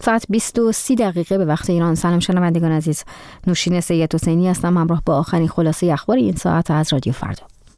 ساعت 20:30 به وقت ایران. سلام شنوندگان عزیز، نوشین سید حسینی هستم همراه با آخرین خلاصه اخبار این ساعت از رادیو فردا.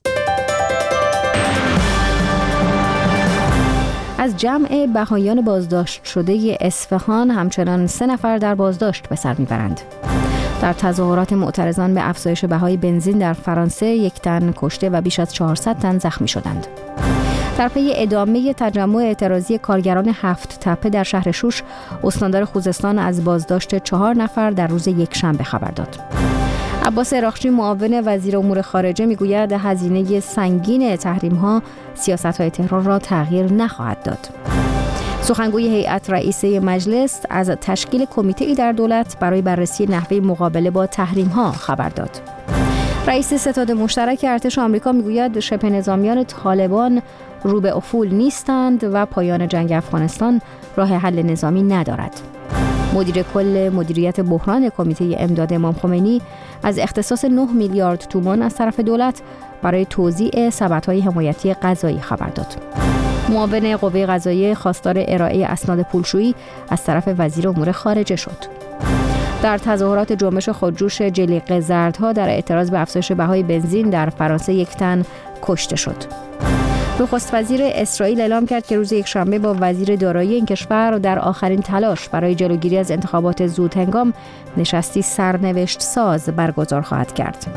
از جمع بهایان بازداشت شده اصفهان همچنان 3 نفر در بازداشت به سر میبرند. در تظاهرات معترضان به افزایش بهای بنزین در فرانسه 1 تن کشته و بیش از 400 تن زخمی شدند. در پی ادامه تجمع اعتراضی کارگران 7 تپه در شهر شوش، استاندار خوزستان از بازداشت 4 نفر در روز یکشنبه خبر داد. عباس عراقچی معاون وزیر امور خارجه میگوید هزینه سنگین تحریم‌ها سیاست‌های تهران را تغییر نخواهد داد. سخنگوی هیئت رئیسه مجلس از تشکیل کمیته‌ای در دولت برای بررسی نحوه مقابله با تحریم‌ها خبر داد. رئیس ستاد مشترک ارتش آمریکا میگوید شبه نظامیان طالبان رو به افول نیستند و پایان جنگ افغانستان راه حل نظامی ندارد. مدیر کل مدیریت بحران کمیته امداد امام خمینی از اختصاص 9 میلیارد تومان از طرف دولت برای توزیع سبدهای حمایتی غذایی خبر داد. معاون قوه قضاییه خواستار ارائه اسناد پولشویی از طرف وزیر امور خارجه شد. در تظاهرات جنبش خودجوش جلیقه زردها در اعتراض به افزایش بهای بنزین در فرانسه 1 تن کشته شد. نخست وزیر اسرائیل اعلام کرد که روز یکشنبه با وزیر دارایی این کشور در آخرین تلاش برای جلوگیری از انتخابات زودهنگام نشستی سرنوشت ساز برگزار خواهد کرد.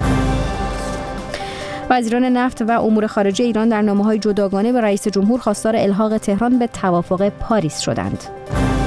وزیران نفت و امور خارجه ایران در نامه‌های جداگانه به رئیس جمهور خواستار الحاق تهران به توافق پاریس شدند.